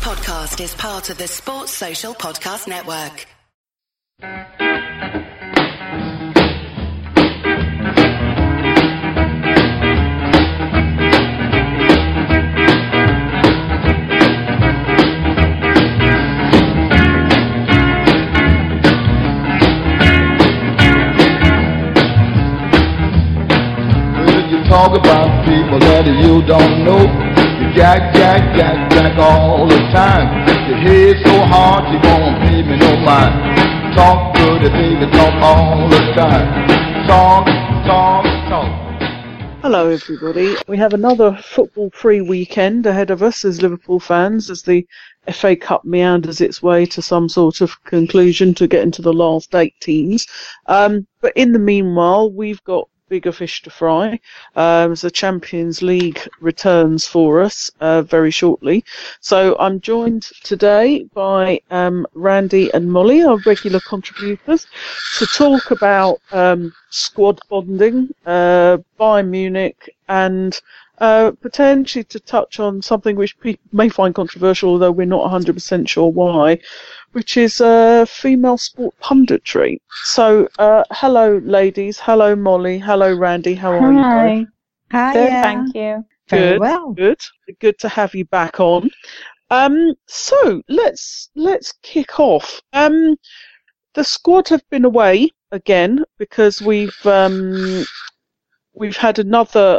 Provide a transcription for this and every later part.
podcast is part of the Sports Social Podcast Network. Talk about people that you don't know. You jack all the time. Your head so hard you won't pay me no mind. Talk dirty, baby, talk all the time. Talk. Hello everybody. We have another football-free weekend ahead of us as Liverpool fans as the FA Cup meanders its way to some sort of conclusion to get into the last 8 teams. But in the meanwhile, we've got bigger fish to fry as the Champions League returns for us very shortly. So I'm joined today by Randy and Molly, our regular contributors, to talk about squad bonding, Bayern Munich, and potentially to touch on something which people may find controversial, although we're not 100% sure why, which is female sport punditry. So, hello, ladies. Hello, Molly. Hello, Randy. How are you guys? Hi. Good, thank you. Very well. Good to have you back on. So let's kick off. The squad have been away again because we've had another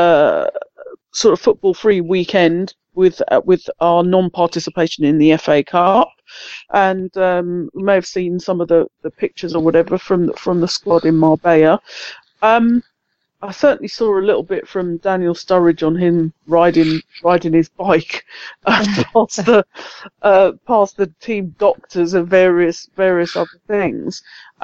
sort of football-free weekend with our non-participation in the FA Cup, and you may have seen some of the pictures or whatever from the squad in Marbella. I certainly saw a little bit from Daniel Sturridge on him riding his bike past the team doctors and various other things.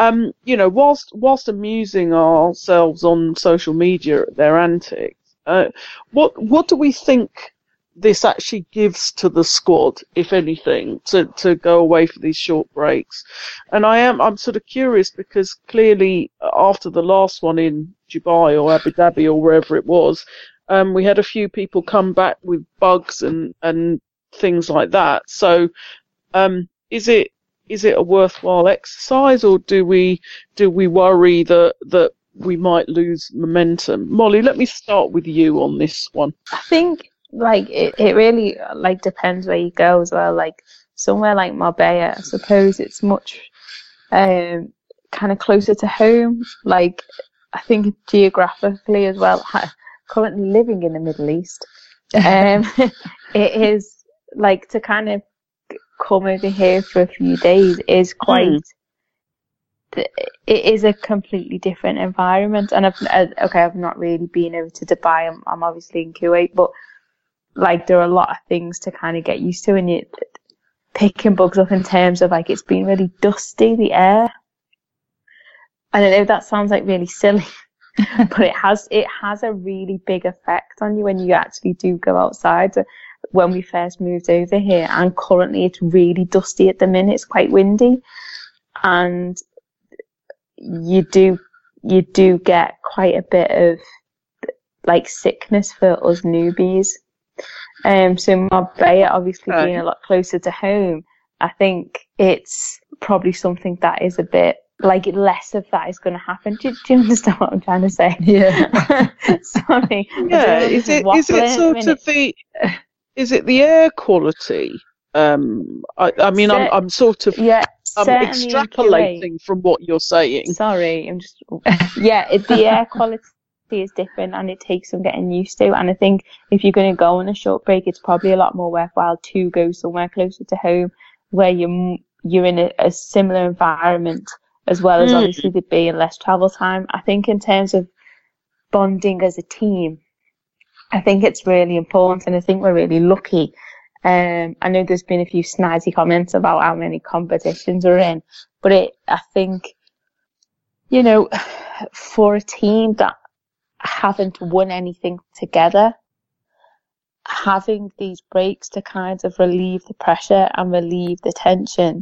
Whilst amusing ourselves on social media at their antics, what do we think this actually gives to the squad, if anything, to go away for these short breaks? And I'm sort of curious because clearly after the last one in Dubai or Abu Dhabi or wherever it was, we had a few people come back with bugs and things like that. So, is it a worthwhile exercise, or do we worry that we might lose momentum? Molly, let me start with you on this one. I think it really depends where you go as well. Like somewhere like Marbella, I suppose it's much kind of closer to home. Like I think geographically as well. Currently living in the Middle East, it is like to kind of come over here for a few days is quite. It is a completely different environment, and I've not really been over to Dubai. I'm obviously in Kuwait, but like there are a lot of things to kind of get used to, and you picking bugs up in terms of like it's been really dusty, the air. I don't know, that sounds like really silly, but it has a really big effect on you when you actually do go outside. When we first moved over here, and currently it's really dusty at the minute, it's quite windy, and you do get quite a bit of like sickness for us newbies. So Marbella obviously being a lot closer to home, I think it's probably something that is a bit like less of that is going to happen. Do you understand what I'm trying to say? Yeah. Sorry. Yeah. Is it the air quality? I mean, I'm sort of I'm extrapolating from what you're saying. Sorry, I'm just the air quality is different, and it takes some getting used to. And I think if you're going to go on a short break, it's probably a lot more worthwhile to go somewhere closer to home, where you're in a similar environment, as well as obviously there being less travel time. I think in terms of bonding as a team, I think it's really important, and I think we're really lucky. I know there's been a few snidey comments about how many competitions we're in, but I think, for a team that haven't won anything together, having these breaks to kind of relieve the pressure and relieve the tension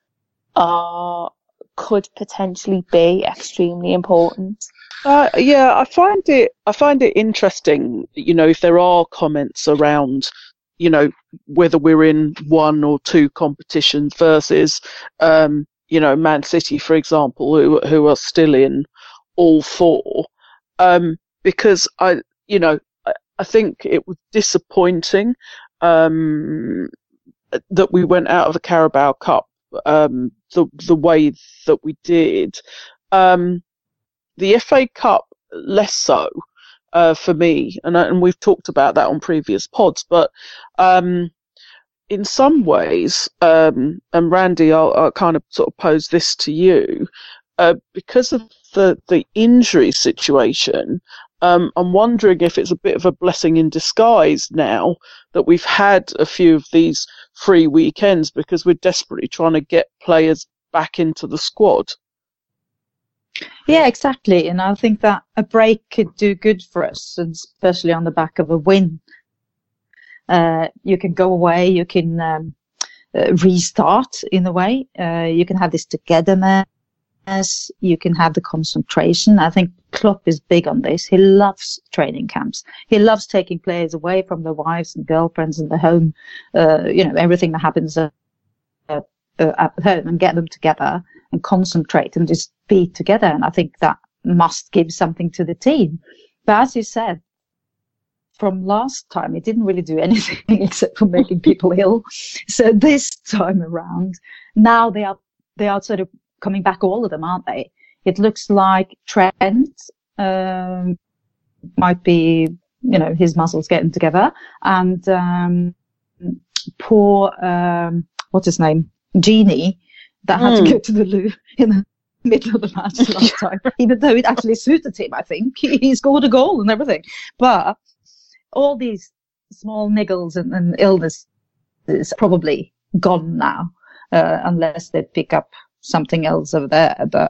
could potentially be extremely important. I find it interesting, if there are comments around whether we're in one or two competitions versus, Man City, for example, who are still in all four. Because I think it was disappointing, that we went out of the Carabao Cup, the way that we did. The FA Cup, less so. For me, and we've talked about that on previous pods, but in some ways, and Randy, I'll kind of sort of pose this to you, because of the injury situation. I'm wondering if it's a bit of a blessing in disguise now that we've had a few of these free weekends, because we're desperately trying to get players back into the squad. Yeah, exactly. And I think that a break could do good for us, and especially on the back of a win. You can go away, you can restart in a way. You can have this togetherness, you can have the concentration. I think Klopp is big on this. He loves training camps. He loves taking players away from their wives and girlfriends and the home, everything that happens at home, and get them together and concentrate and just be together. And I think that must give something to the team. But as you said, from last time, it didn't really do anything except for making people ill. So this time around, now they are sort of coming back, all of them, aren't they? It looks like Trent might be, his muscles getting together, and poor what's his name, Genie, that had to go to the loo in the middle of the match last time, even though it actually suited him. I think he scored a goal and everything. But all these small niggles and illness is probably gone now, unless they pick up something else over there. But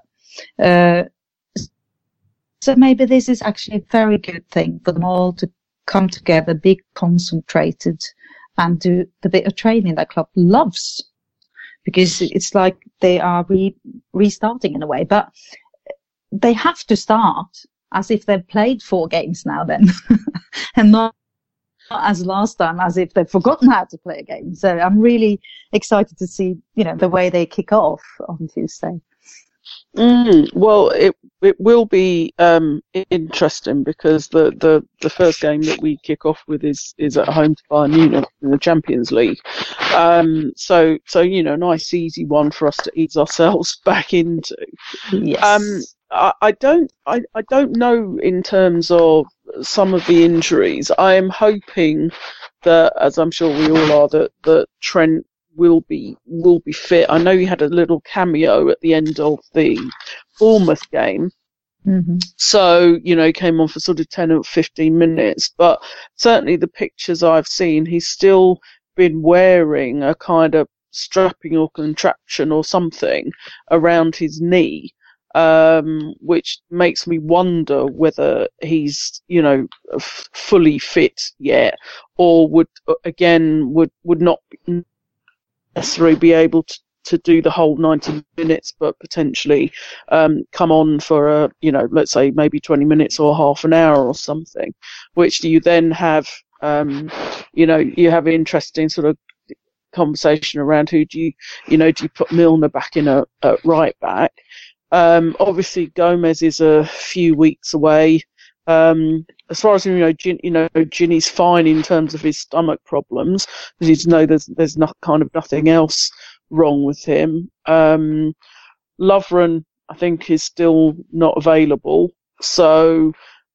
so maybe this is actually a very good thing for them all to come together, be concentrated, and do the bit of training that Klopp loves. Because it's like they are restarting in a way, but they have to start as if they've played 4 games now then, and not as last time as if they've forgotten how to play a game. So I'm really excited to see, the way they kick off on Tuesday. Well, it will be interesting, because the first game that we kick off with is at home to Bayern Munich in the Champions League. So nice easy one for us to ease ourselves back into. Yes. I don't know in terms of some of the injuries. I am hoping that, as I'm sure we all are, that Trent will be fit. I know he had a little cameo at the end of the Bournemouth game. Mm-hmm. So, came on for sort of 10 or 15 minutes, but certainly the pictures I've seen, he's still been wearing a kind of strapping or contraption or something around his knee, which makes me wonder whether he's, fully fit yet, or would not necessarily be able to do the whole 90 minutes, but potentially come on for let's say maybe 20 minutes or half an hour or something, which you then have, you have interesting sort of conversation around who do you put Milner back in at right back. Obviously Gomez is a few weeks away. As far as Ginny's fine in terms of his stomach problems. You need to know there's not kind of nothing else wrong with him. Lovren, I think, is still not available. So,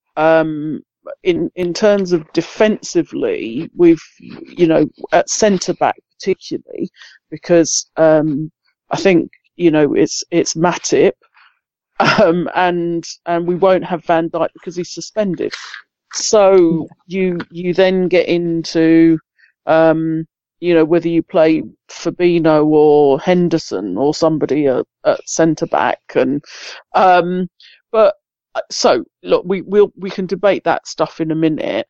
in terms of defensively, we've, at centre back particularly, because I think it's Matip. And we won't have Van Dijk because he's suspended. So you then get into, whether you play Fabinho or Henderson or somebody at centre back, and but so look, we can debate that stuff in a minute.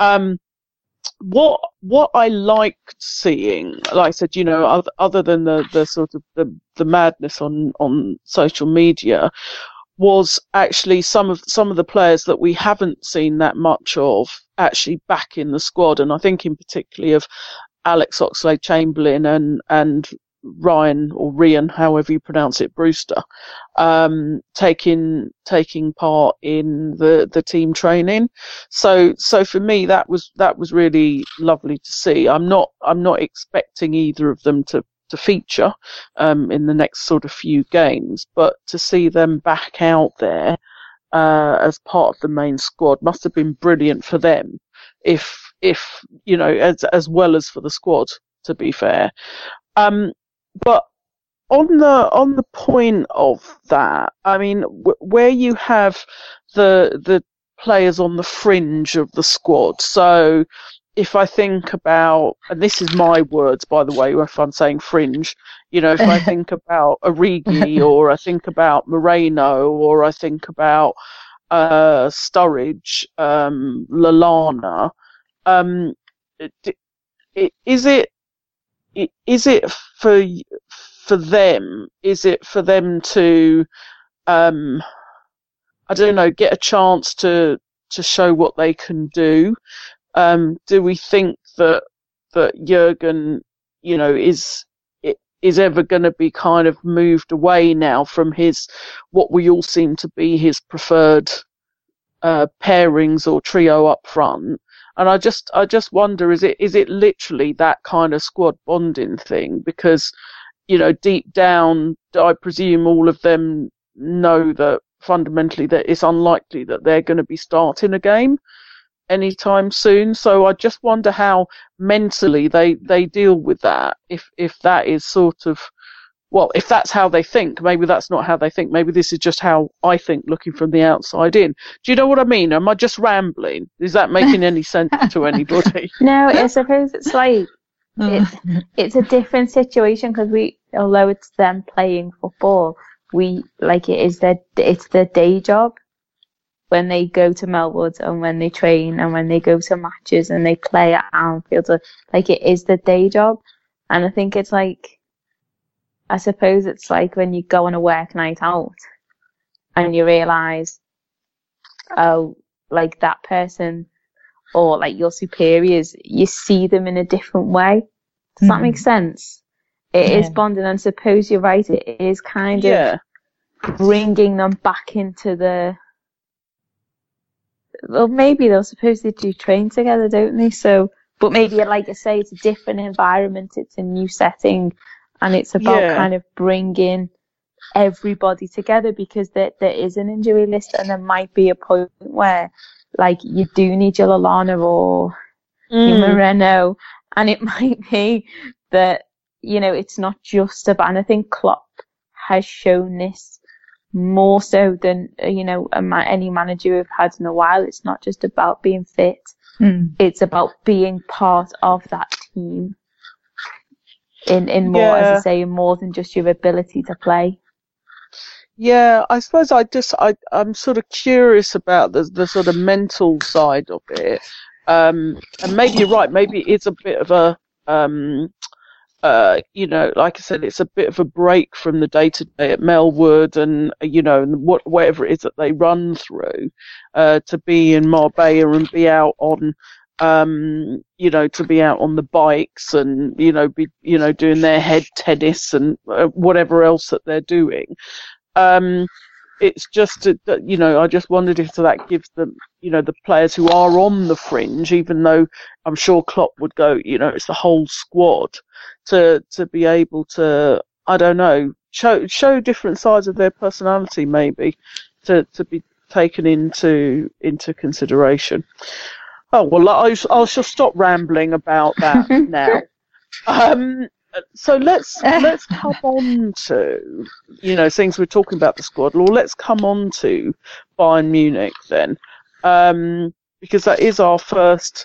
What I liked seeing, like I said, other than the sort of the madness on social media, was actually some of the players that we haven't seen that much of actually back in the squad. And I think in particularly of Alex Oxlade-Chamberlain and Ryan, or Ryan, however you pronounce it, Brewster, taking part in the team training. So for me, that was really lovely to see. I'm not expecting either of them to feature in the next sort of few games, but to see them back out there as part of the main squad must have been brilliant for them, if you know, as well as for the squad, to be fair. But on the point of that, I mean, where you have the players on the fringe of the squad. So if I think about, and this is my words, by the way, if I'm saying fringe, you know, if I think about Origi, or I think about Moreno, or I think about Sturridge, Lallana, is it for them? Is it for them to, I don't know, get a chance to show what they can do? Do we think that Jurgen, you know, is ever going to be kind of moved away now from what we all seem to be his preferred pairings or trio up front? And I just wonder, is it literally that kind of squad bonding thing? Because, you know, deep down, I presume all of them know that fundamentally that it's unlikely that they're going to be starting a game anytime soon. So I just wonder how mentally they deal with that. If that is sort of, well, if that's how they think, maybe that's not how they think. Maybe this is just how I think, looking from the outside in. Do you know what I mean? Am I just rambling? Is that making any sense to anybody? No, I suppose it's like, it's a different situation, because although it's them playing football, it's their day job when they go to Melwood and when they train and when they go to matches and they play at Anfield. Like, it is the day job. And I think it's like, I suppose it's like when you go on a work night out and you realise, oh, like that person or like your superiors, you see them in a different way. Does that make sense? It is bonding, and suppose you're right, it is kind of bringing them back into the... Well, maybe they'll suppose they do train together, don't they? So, but maybe, like I say, it's a different environment, it's a new setting, and it's about kind of bringing everybody together, because there is an injury list, and there might be a point where, like, you do need your Lallana or your Moreno, and it might be that, you know, it's not just about, and I think Klopp has shown this more so than, you know, any manager we've had in a while. It's not just about being fit. It's about being part of that team in more, as I say, more than just your ability to play. Yeah, I suppose I'm sort of curious about the sort of mental side of it. And maybe you're right, maybe it's a bit of a, you know, like I said, it's a bit of a break from the day-to-day at Melwood and, you know, whatever it is that they run through, to be in Marbella and be out on, you know, to be out on the bikes and, you know, be, you know, doing their head tennis and whatever else that they're doing. It's just that, you know, I just wondered if that gives them, you know, the players who are on the fringe, even though I'm sure Klopp would go, you know, it's the whole squad, to be able to, I don't know, show different sides of their personality, maybe, to be taken into consideration. Oh, well, I shall stop rambling about that now. So let's come on to, you know, things we're talking about the squad. Well, let's come on to Bayern Munich then, because that is our first.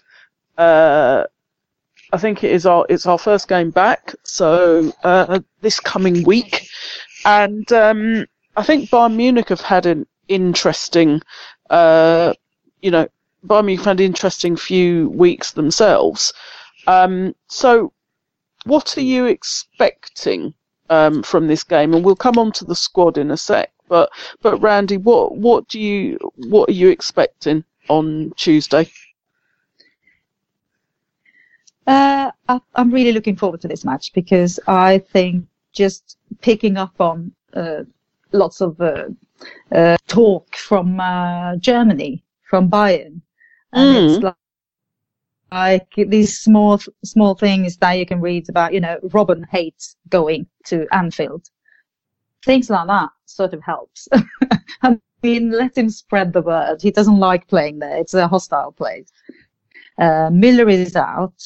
I think it's our first game back. So this coming week, and I think Bayern Munich have had an interesting, you know, Bayern Munich had an interesting few weeks themselves. So, what are you expecting from this game? And we'll come on to the squad in a sec. But Randy, what are you expecting on Tuesday? I'm really looking forward to this match because I think just picking up on lots of talk from Germany, from Bayern, and it's like these small things that you can read about. Robben hates going to Anfield. Things like that sort of helps. I mean, let him spread the word. He doesn't like playing there. It's a hostile place. Miller is out.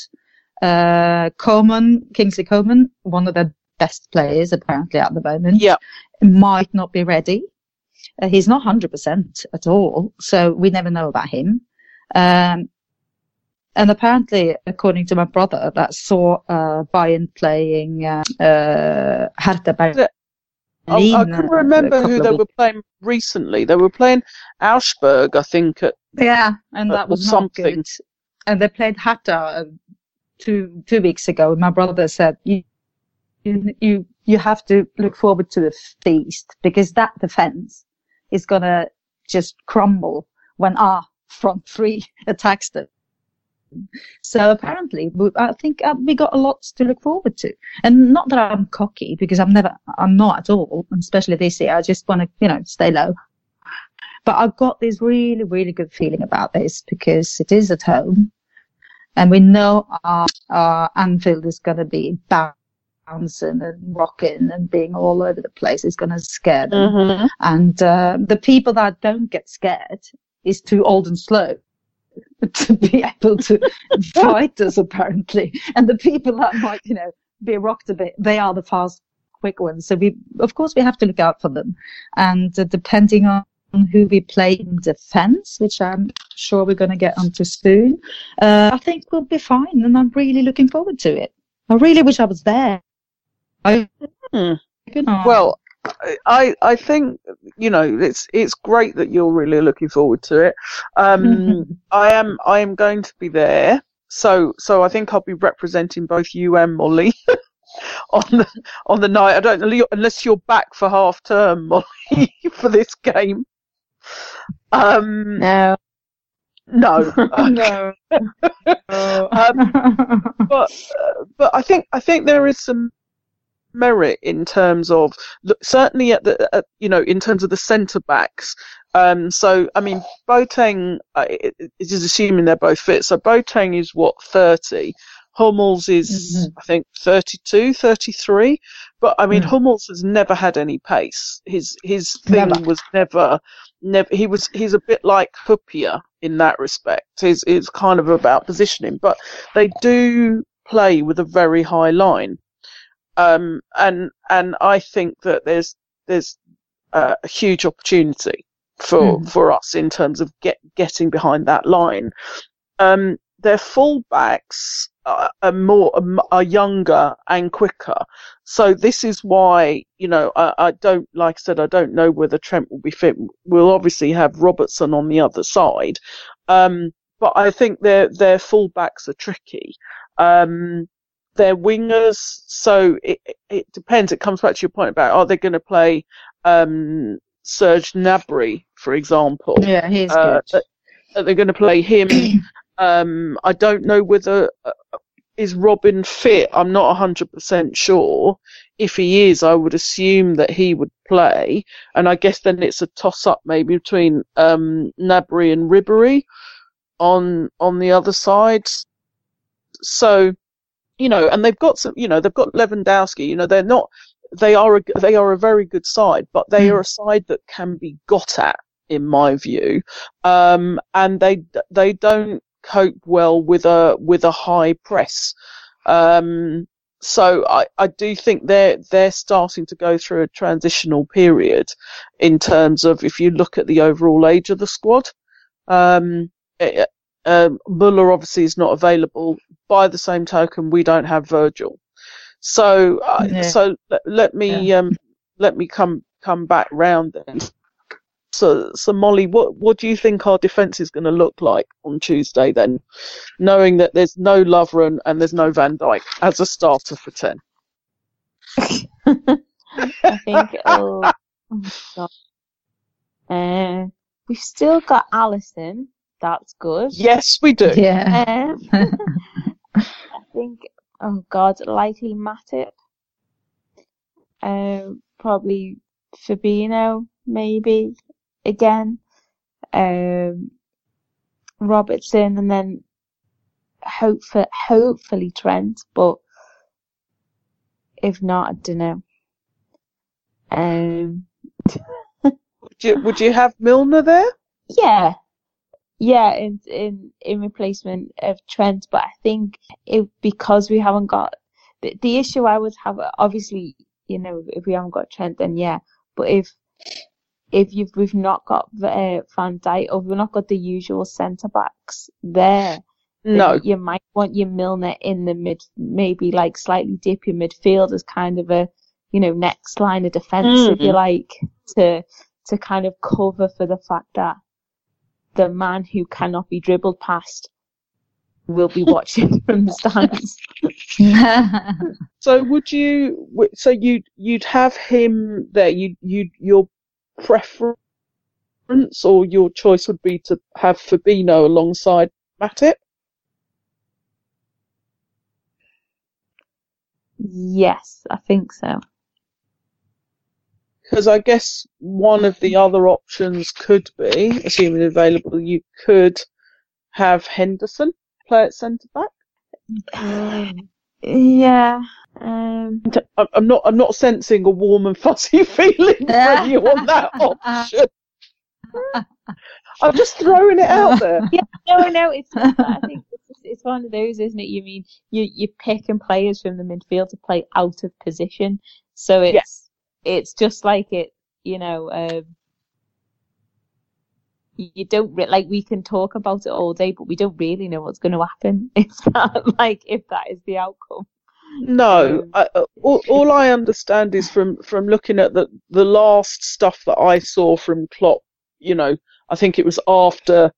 Kingsley Coman, one of the best players apparently at the moment, might not be ready. He's not 100% at all, so we never know about him. And apparently, according to my brother, that saw Bayern playing Hertha Berlin. I couldn't remember who they were playing recently. They were playing Augsburg, I think. And that was something. Not good. And they played Hertha 2 weeks ago. My brother said, you have to look forward to the feast because that defense is going to just crumble when our front three attacks them. So apparently, I think we got a lot to look forward to. And not that I'm cocky, because I'm not at all, especially this year. I just want to, stay low. But I've got this really, really good feeling about this because it is at home. And we know our Anfield is going to be bouncing and rocking and being all over the place. It's going to scare them. Mm-hmm. And the people that don't get scared is too old and slow to be able to fight us, apparently. And the people that might, be rocked a bit, they are the fast, quick ones. So we have to look out for them. And depending on who we play in defense, which I'm sure we're going to get onto soon, I think we'll be fine. And I'm really looking forward to it. I really wish I was there. Well, I think it's great that you're really looking forward to it. I am going to be there, so I think I'll be representing both you and Molly on the night. I don't know unless you're back for half term, Molly, for this game. No. No. No. But I think there is some merit in terms of certainly in terms of the centre backs. So I mean, Boateng is assuming they're both fit. So Boateng is 30. Hummels is I think 32, 33. But I mean, Hummels has never had any pace. His thing was never. He's a bit like Huppier in that respect. It's kind of about positioning, but they do play with a very high line. And I think that there's a huge opportunity for us in terms of getting behind that line. Their fullbacks are younger and quicker, so this is why I don't, like I said, I don't know whether Trent will be fit. We'll obviously have Robertson on the other side, but I think their fullbacks are tricky. Their wingers, so it depends. It comes back to your point about, are they going to play Serge Gnabry, for example? Yeah, he's good. Are they going to play him? I don't know whether is Robben fit. I'm not 100% sure. If he is, I would assume that he would play, and I guess then it's a toss-up maybe between Gnabry and Ribéry on the other side. So. And they've got they've got Lewandowski. They are a very good side, but they are a side that can be got at, in my view. And they don't cope well with a high press. So I do think they're starting to go through a transitional period in terms of, if you look at the overall age of the squad. Muller obviously is not available. By the same token, we don't have Virgil. So let me come back round then. So Molly, what do you think our defence is going to look like on Tuesday then, knowing that there's no Lovren and there's no Van Dijk as a starter for 10? I think we've still got Alisson. That's good. Yes, we do. Yeah. think, oh God, likely Matip. Probably Fabinho, maybe again. Robertson, and then hopefully Trent, but if not, I don't know. Would you have Milner there? Yeah, in replacement of Trent, but I think because we haven't got the issue I would have, obviously, if we haven't got Trent, then yeah, but if we've not got Van Dijk, or we've not got the usual centre backs there, no, you might want your Milner in the mid, maybe like slightly dip your midfield as kind of a next line of defence, if you like, to kind of cover for the fact that the man who cannot be dribbled past will be watching from the stands. So would you? So you'd have him there? Your preference or your choice would be to have Fabinho alongside Matip? Yes, I think so. Because I guess one of the other options could be, assuming available, you could have Henderson play at centre back. Yeah. I'm not sensing a warm and fuzzy feeling from you on that option. I'm just throwing it out there. Yeah, no, it's not that. I think it's one of those, isn't it? You mean you're picking players from the midfield to play out of position, so it's just like it, you don't like, we can talk about it all day, but we don't really know what's going to happen if that is the outcome. No, all I understand is from looking at the last stuff that I saw from Klopp. I think it was after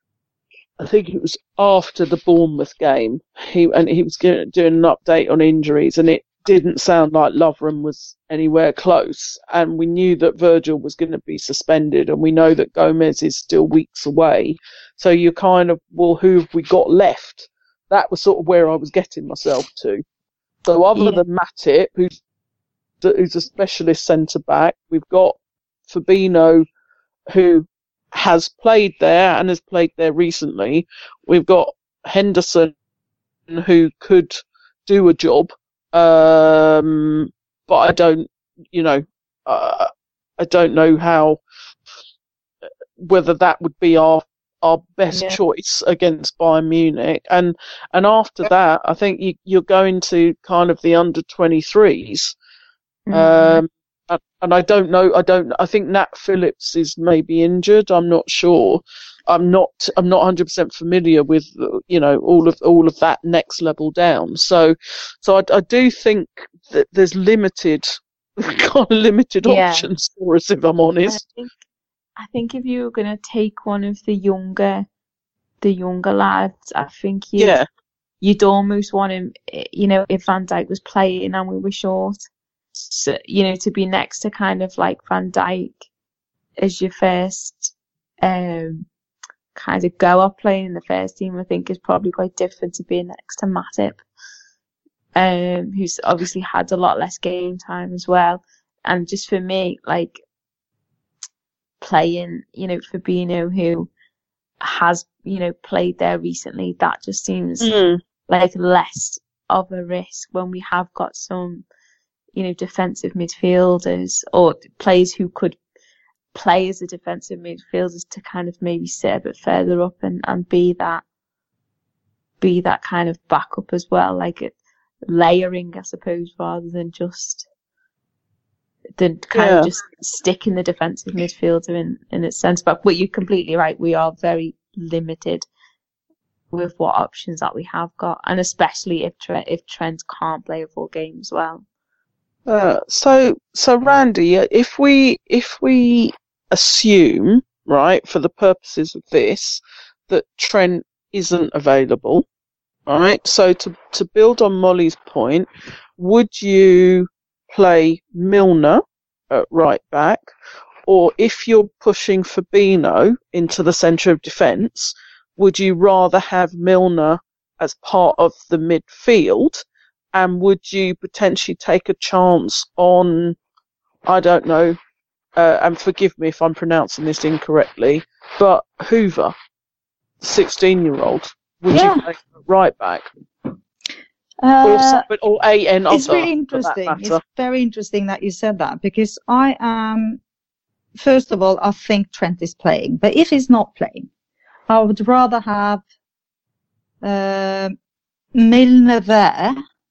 the Bournemouth game. He was doing an update on injuries, and it didn't sound like Lovren was anywhere close. And we knew that Virgil was going to be suspended, and we know that Gomez is still weeks away. So you're kind of, well, who have we got left? That was sort of where I was getting myself to. So other than Matip, who's a specialist centre back, we've got Fabinho, who has played there and has played there recently. We've got Henderson, who could do a job, but I don't know how, whether that would be our best choice against Bayern Munich, and after that, I think you're going to kind of the under 23s, and I don't know. I think Nat Phillips is maybe injured. I'm not sure. I'm not 100% familiar with all of that next level down. So I do think that there's limited options for us, if I'm honest. I think if you were going to take one of the younger lads, I think you'd almost want him, if Van Dijk was playing and we were short, so, to be next to kind of like Van Dijk as your first kind of go-up playing in the first team, I think is probably quite different to being next to Matip, who's obviously had a lot less game time as well. And just for me, like, playing, Fabinho, who has, played there recently, that just seems like less of a risk when we have got some, defensive midfielders or players who could play as a defensive midfielders to kind of maybe sit a bit further up and be that kind of backup as well, like layering, I suppose, rather than just of just sticking the defensive midfielder in its sense. But you're completely right. We are very limited with what options that we have got, and especially if Trent can't play a full game as well. So Randy, if we assume, right, for the purposes of this, that Trent isn't available, right? So to build on Molly's point, would you play Milner at right back, or if you're pushing Fabinho into the centre of defence, would you rather have Milner as part of the midfield? And would you potentially take a chance on, I don't know, and forgive me if I'm pronouncing this incorrectly, but Hoover, 16-year-old, would you play right back? Or A.N. It's really interesting. It's very interesting that you said that, because I am, first of all, I think Trent is playing. But if he's not playing, I would rather have Milner there,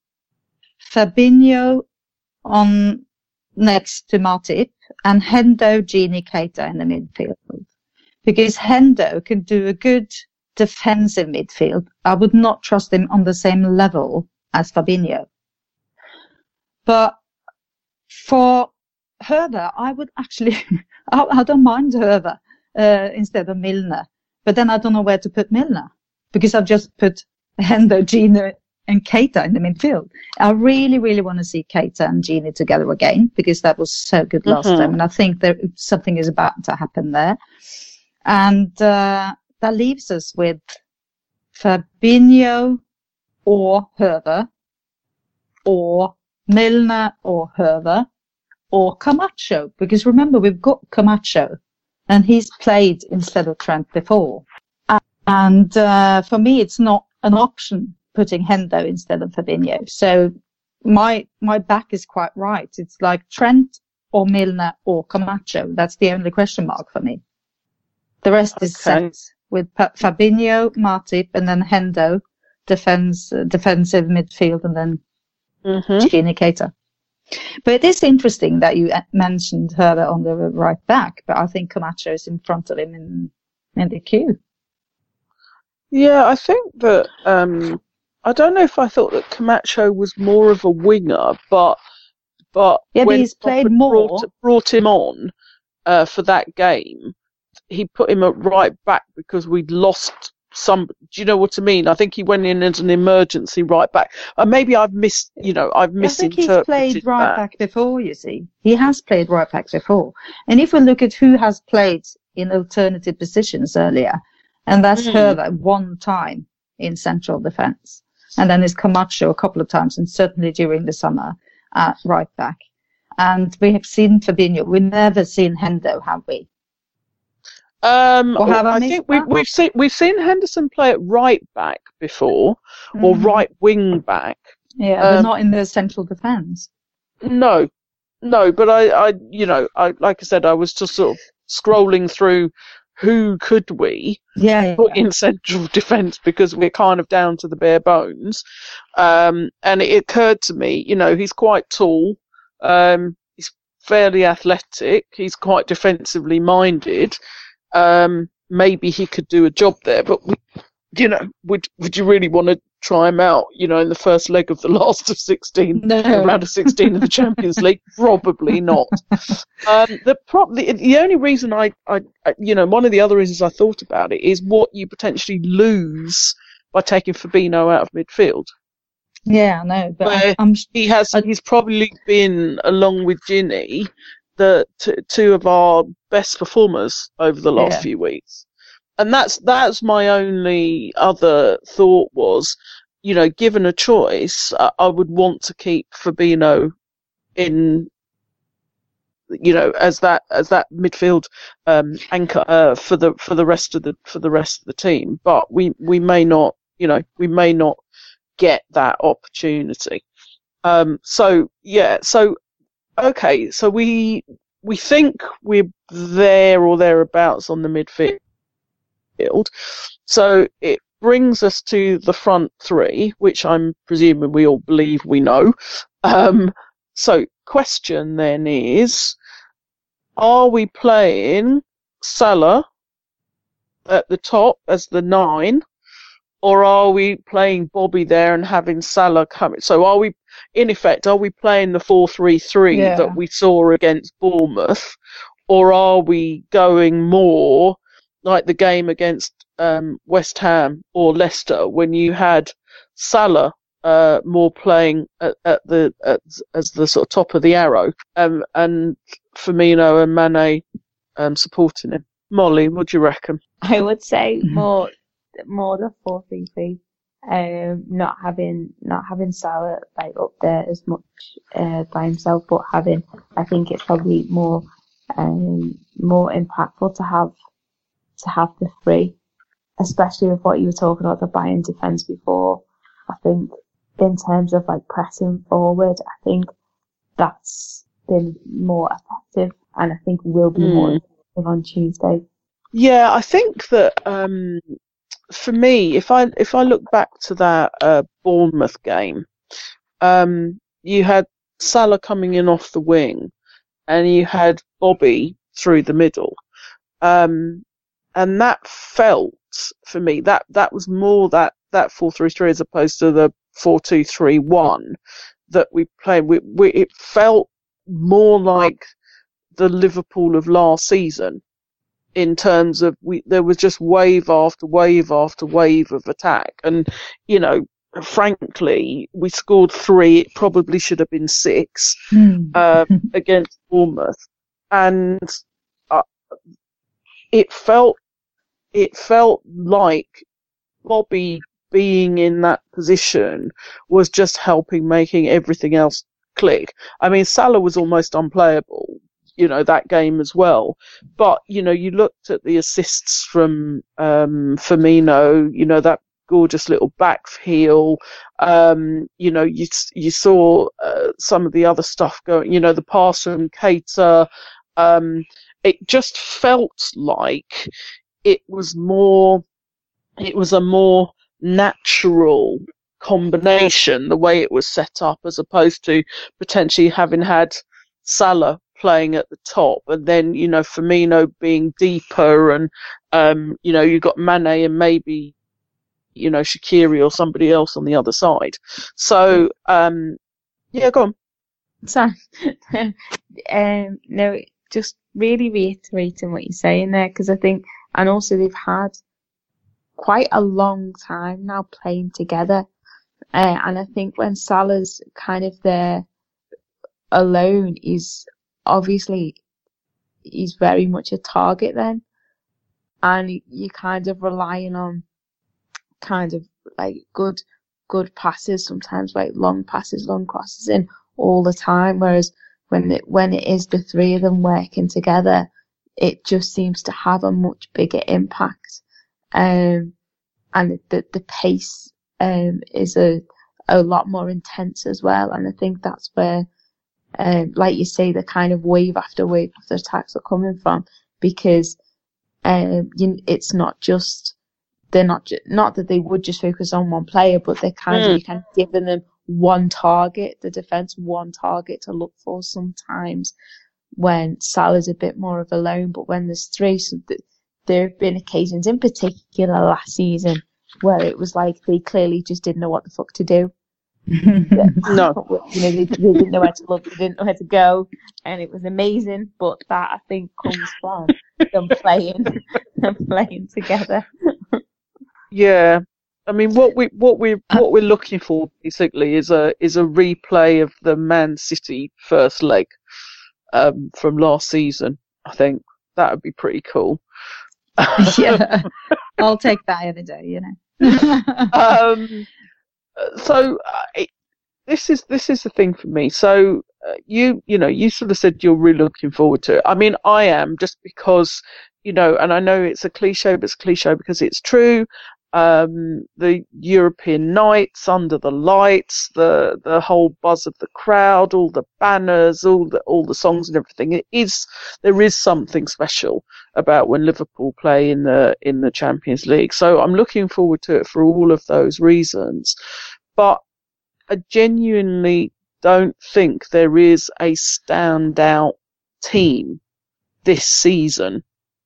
Fabinho on next to Matip, and Hendo, Gini, Keita in the midfield. Because Hendo can do a good defensive midfield. I would not trust him on the same level as Fabinho. But for Höver, I would actually, I don't mind Höver instead of Milner. But then I don't know where to put Milner, because I've just put Hendo, Gini and Keita in the midfield. I really, really want to see Keita and Gini together again, because that was so good last time. And I think something is about to happen there. And that leaves us with Fabinho or Höver, or Milner or Höver, or Camacho. Because remember, we've got Camacho, and he's played instead of Trent before. And for me, it's not an option putting Hendo instead of Fabinho. So my back is quite right. It's like Trent or Milner or Camacho. That's the only question mark for me. The rest is set with Fabinho, Matip, and then Hendo, defensive midfield, and then Gini, Keita. But it is interesting that you mentioned Höver on the right back, but I think Camacho is in front of him in the queue. Yeah, I think that I don't know if I thought that Camacho was more of a winger, but when he's played more. Brought him on for that game, he put him at right back because we'd lost some. Do you know what I mean? I think he went in as an emergency right back. Maybe I've misinterpreted. I think he's played right back before. You see, he has played right back before. And if we look at who has played in alternative positions earlier, and that's Höver one time in central defence, and then it's Camacho a couple of times, and certainly during the summer at right back. And we have seen Fabinho. We've never seen Hendo, have we? I think we've seen Henderson play at right back before, or right wing back. Yeah, but not in the central defence. No, but I like I said, I was just sort of scrolling through who could we put in central defence, because we're kind of down to the bare bones. And it occurred to me, he's quite tall, he's fairly athletic, he's quite defensively minded. Maybe he could do a job there, but would you really want to try him out, in the first leg of the last of 16, round of 16 of the Champions League? Probably not. The only reason one of the other reasons I thought about it is what you potentially lose by taking Fabinho out of midfield. Yeah, I know, but he's probably been, along with Gini, the two of our best performers over the last few weeks. And that's my only other thought was, given a choice, I would want to keep Fabinho in, as that midfield anchor for the rest of the team. But we may not get that opportunity. Okay, so we think we're there or thereabouts on the midfield. So it brings us to the front three, which I'm presuming we all believe we know. So question then is, are we playing Salah at the top as the 9, or are we playing Bobby there and having Salah coming? So are we playing the 4-3-3 that we saw against Bournemouth, or are we going more like the game against West Ham or Leicester, when you had Salah more playing as the sort of top of the arrow, and Firmino and Mane supporting him? Molly, what do you reckon? I would say more the 4-3-3. not having Salah like up there as much by himself, but having, I think it's probably more impactful to have the three, especially with what you were talking about, the Bayern defence before. I think in terms of like pressing forward, I think that's been more effective, and I think will be more effective on Tuesday. Yeah, I think that for me, if I look back to that Bournemouth game, you had Salah coming in off the wing, and you had Bobby through the middle, and that felt for me that was more that 4-3-3 as opposed to the 4-2-3-1 that we played. It felt more like the Liverpool of last season, in terms of there was just wave after wave after wave of attack. And, you know, frankly, we scored 3. It probably should have been 6 against Bournemouth. And it felt like Bobby being in that position was just making everything else click. I mean, Salah was almost unplayable, you know, that game as well. But, you know, you looked at the assists from Firmino, you know, that gorgeous little back heel. You know, you saw some of the other stuff going, you know, the pass from Keita. It just felt like it was a more natural combination, the way it was set up, as opposed to potentially having had Salah playing at the top, and then, you know, Firmino being deeper, and you know, you got Mane and maybe, you know, Shaqiri or somebody else on the other side. So yeah, go on. So no, just really reiterating what you're saying there, because I think, and also they've had quite a long time now playing together, and I think when Salah's kind of there alone, he's very much a target then, and you're kind of relying on kind of like good passes, sometimes like long passes, long crosses in all the time, whereas when it is the three of them working together, it just seems to have a much bigger impact, and the pace is a lot more intense as well. And I think that's where, like you say, the kind of wave after attacks are coming from, because it's not just, they're not that they would just focus on one player, but they're kind of giving them one target, the defence one target to look for sometimes, when Salah's a bit more of a lone. But when there's three, so there have been occasions, in particular last season, where it was like they clearly just didn't know what the fuck to do. No, you know, they didn't know where to look, they didn't know where to go, and it was amazing. But that, I think, comes from them playing together. Yeah, I mean, what we're looking for basically is a replay of the Man City first leg from last season. I think that would be pretty cool. Yeah, I'll take that any day, you know. So this is the thing for me. So you know, you sort of said you're really looking forward to it. I mean, I am, just because, you know, and I know it's a cliche, but it's a cliche because it's true. The European nights under the lights, the whole buzz of the crowd, all the banners, all the songs and everything. There is something special about when Liverpool play in the Champions League. So I'm looking forward to it for all of those reasons. But I genuinely don't think there is a standout team this season.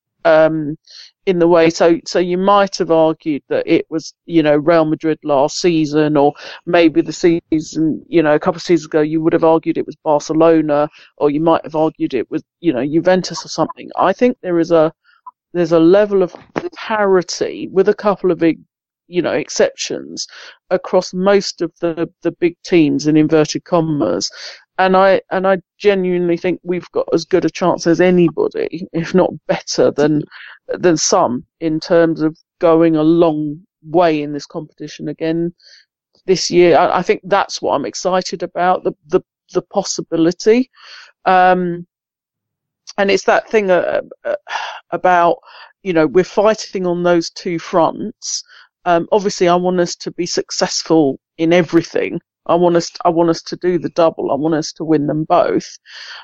In the way, so you might have argued that it was, you know, Real Madrid last season, or maybe the season, you know, a couple of seasons ago, you would have argued it was Barcelona, or you might have argued it was, you know, Juventus or something. I think there's a level of parity, with a couple of big, you know, exceptions, across most of the big teams in inverted commas. And I genuinely think we've got as good a chance as anybody, if not better than some, in terms of going a long way in this competition again this year. I think that's what I'm excited about, the possibility. And it's that thing about, we're fighting on those two fronts. Obviously, I want us to be successful in everything. I want us to do the double. I want us to win them both.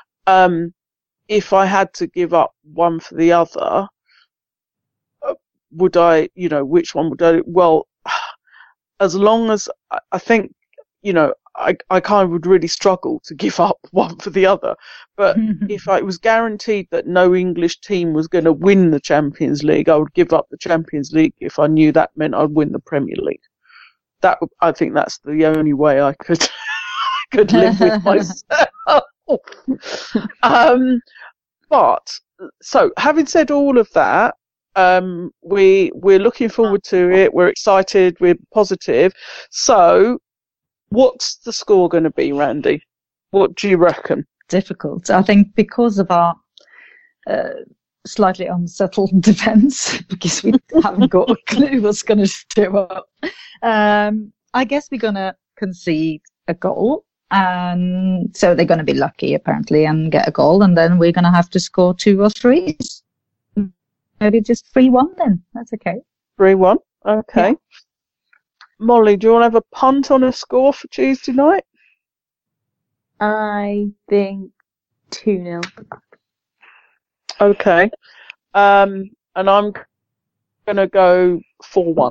If I had to give up one for the other, would I, which one would I? Well, as long as I think, I kind of would really struggle to give up one for the other. But if I was guaranteed that no English team was going to win the Champions League, I would give up the Champions League if I knew that meant I'd win the Premier League. I think that's the only way I could live with myself. But so having said all of that, we're looking forward to it. We're excited. We're positive. So, what's the score going to be, Randy? What do you reckon? Difficult. I think because of our slightly unsettled defence, because we haven't got a clue what's going to show up. I guess we're going to concede a goal. And so they're going to be lucky, apparently, and get a goal. And then we're going to have to score 2 or 3. Maybe just 3-1 then. That's okay. 3-1. Okay. Yeah. Molly, do you want to have a punt on a score for Tuesday night? I think 2-0. Okay. And I'm going to go 4-1.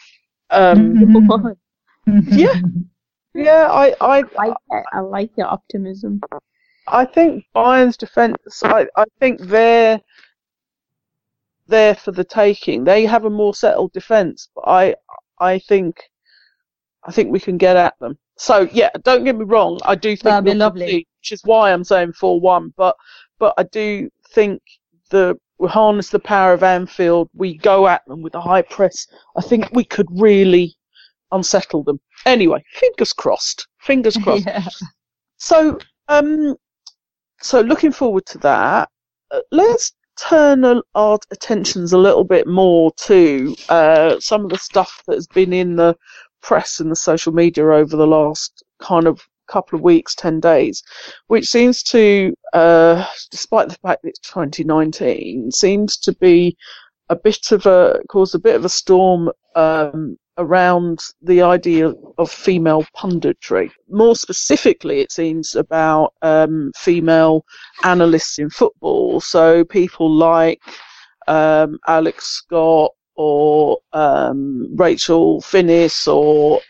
Yeah. Yeah, I like your optimism. I think Bayern's defence, I think they're there for the taking. They have a more settled defence, but I think we can get at them. So yeah, don't get me wrong. I do think that'd be lovely, which is why I'm saying 4-1. But I do think we harness the power of Anfield. We go at them with a high press. I think we could really unsettle them. Anyway, fingers crossed. Fingers crossed. Yeah. So looking forward to that. Let's turn our attentions a little bit more to some of the stuff that has been in the press and the social media over the last kind of couple of weeks, 10 days, which seems to, despite the fact that it's 2019, seems to be cause a bit of a storm around the idea of female punditry. More specifically, it seems about female analysts in football. So people like Alex Scott or Rachel Finnis or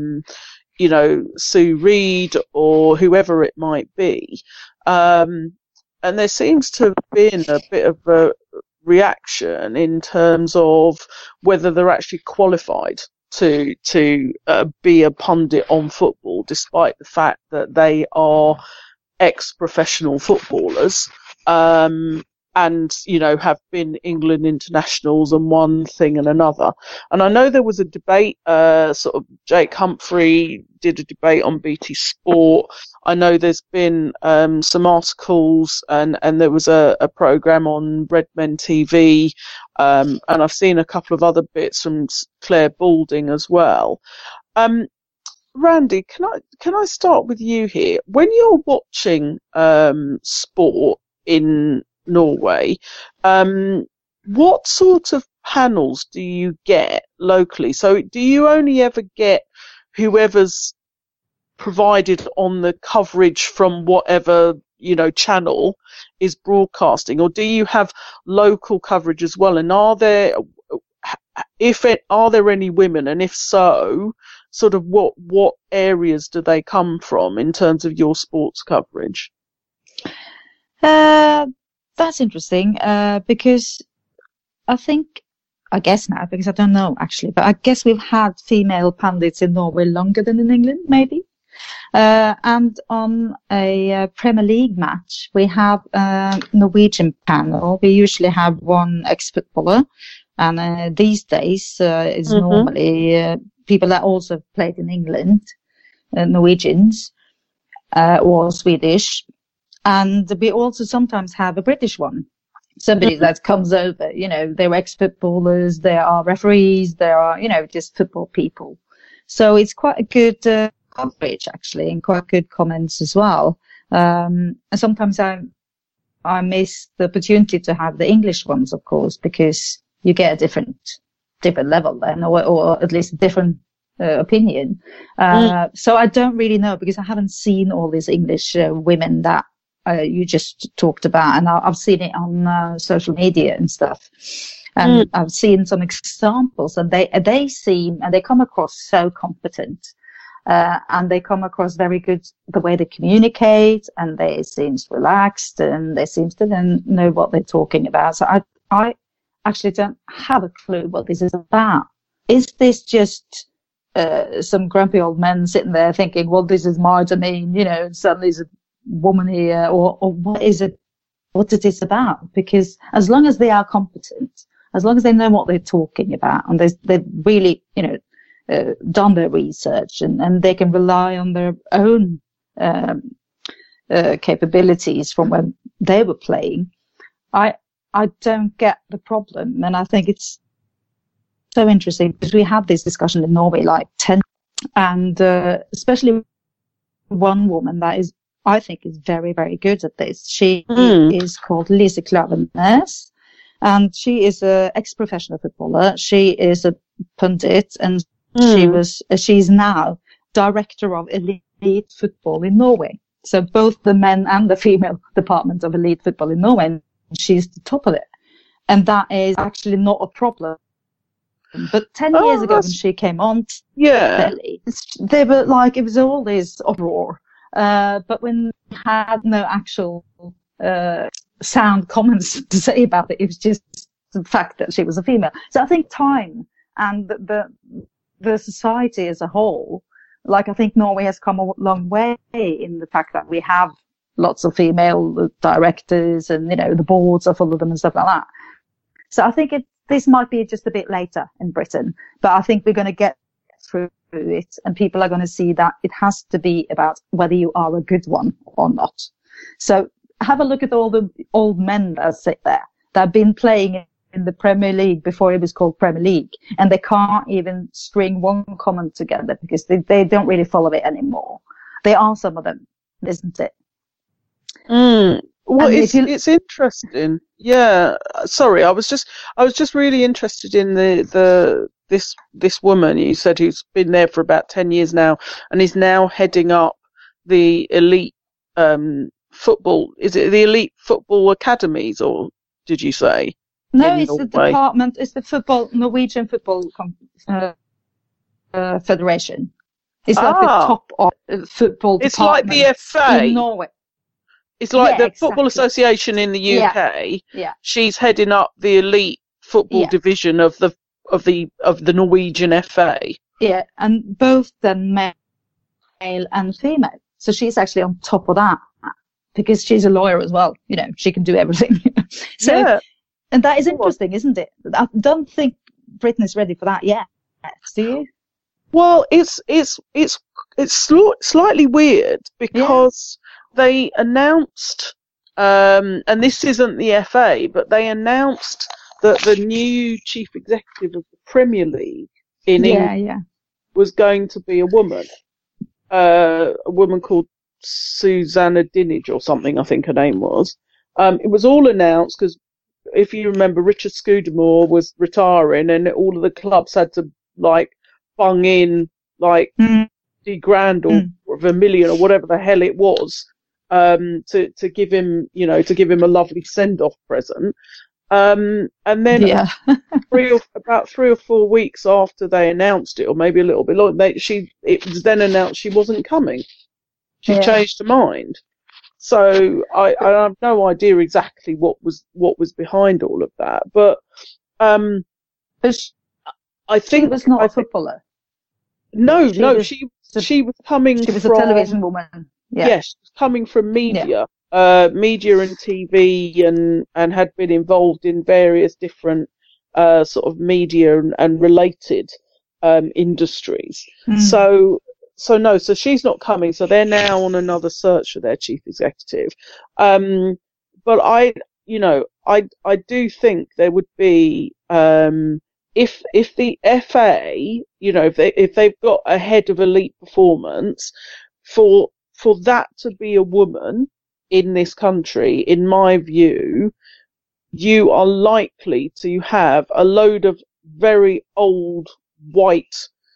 Sue Reed or whoever it might be. And there seems to have been a bit of a reaction in terms of whether they're actually qualified to be a pundit on football, despite the fact that they are ex-professional footballers, and have been England internationals and one thing and another. And I know there was a debate, sort of Jake Humphrey did a debate on BT Sport. I know there's been some articles and there was a programme on Red Men TV, and I've seen a couple of other bits from Claire Balding as well. Randy, can I start with you here? When you're watching sport in Norway, what sort of panels do you get locally? So do you only ever get whoever's provided on the coverage from whatever channel is broadcasting, or do you have local coverage as well? And are there any women, and if so, sort of what areas do they come from in terms of your sports coverage? That's interesting, because I guess now, because I don't know actually, but I guess we've had female pundits in Norway longer than in England, maybe. And on a Premier League match, we have a Norwegian panel. We usually have one ex-footballer, and these days it's normally people that also played in England, Norwegians or Swedish. And we also sometimes have a British one. somebody that comes over. You know, they're ex-footballers, there are referees, there are, you know, just football people. So it's quite a good coverage, actually, and quite good comments as well. And sometimes I miss the opportunity to have the English ones, of course, because you get a different level then, or at least a different opinion. So I don't really know, because I haven't seen all these English women that you just talked about, and I've seen it on social media and stuff. And I've seen some examples, and they seem, and they come across so competent. And they come across very good, the way they communicate, and they seem relaxed, and they seem to then know what they're talking about. So I actually don't have a clue what this is about. Is this just some grumpy old men sitting there thinking, well, this is my domain, you know, and suddenly there's a woman here, or what is it? What is this about? Because as long as they are competent, as long as they know what they're talking about, and they've really, you know, done their research, and they can rely on their own capabilities from when they were playing, I don't get the problem. And I think it's so interesting, because we had this discussion in Norway like 10, and especially one woman that is, I think, is very, very good at this. She is called Lise Klaveness, and she is an ex-professional footballer. She is a pundit, and she's now director of elite football in Norway. So both the men and the female department of elite football in Norway, and she's the top of it. And that is actually not a problem. But 10 years ago, when she came on, they were like, it was all this uproar. But when we had no actual sound comments to say about it, it was just the fact that she was a female. So I think time and the society as a whole, like, I think Norway has come a long way in the fact that we have lots of female directors, and, you know, the boards are full of them and stuff like that. So I think this might be just a bit later in Britain, but I think we're going to get through it, and people are going to see that it has to be about whether you are a good one or not. So have a look at all the old men that sit there that have been playing in the Premier League before it was called Premier League, and they can't even string one comment together because they don't really follow it anymore. There are some of them, isn't it? Well, it's interesting. Yeah. Sorry, I was just really interested in this woman you said, who's been there for about 10 years now, and is now heading up the elite football. Is it the elite football academies, or did you say? No, it's the department. It's the Norwegian Football Federation. It's like the top of football department. It's like the FA in Norway. It's like the Football Association in the UK. Yeah. She's heading up the elite football division of the Norwegian FA. Yeah, and both the male and female. So she's actually on top of that, because she's a lawyer as well. You know, she can do everything. And that is interesting, isn't it? I don't think Britain is ready for that yet. Do you? Well, it's slightly weird, because they announced, and this isn't the FA, but they announced that the new chief executive of the Premier League in England was going to be a woman called Susanna Dinenage or something, I think her name was. It was all announced because, if you remember, Richard Scudamore was retiring, and all of the clubs had to bung in $50,000 or $1 million or whatever the hell it was, to give him, to give him a lovely send-off present. And then about 3 or 4 weeks after they announced it, or maybe a little bit longer, it was then announced she wasn't coming. She changed her mind. So I have no idea exactly what was behind all of that, but I think she was not a footballer. No, she was coming. She was a television woman. Yeah. Yes, she was coming from media, media and TV, and had been involved in various different sort of media and related industries. So she's not coming. So they're now on another search for their chief executive. But I do think there would be, if the FA, you know, if they've got a head of elite performance, for that to be a woman in this country, in my view, you are likely to have a load of very old white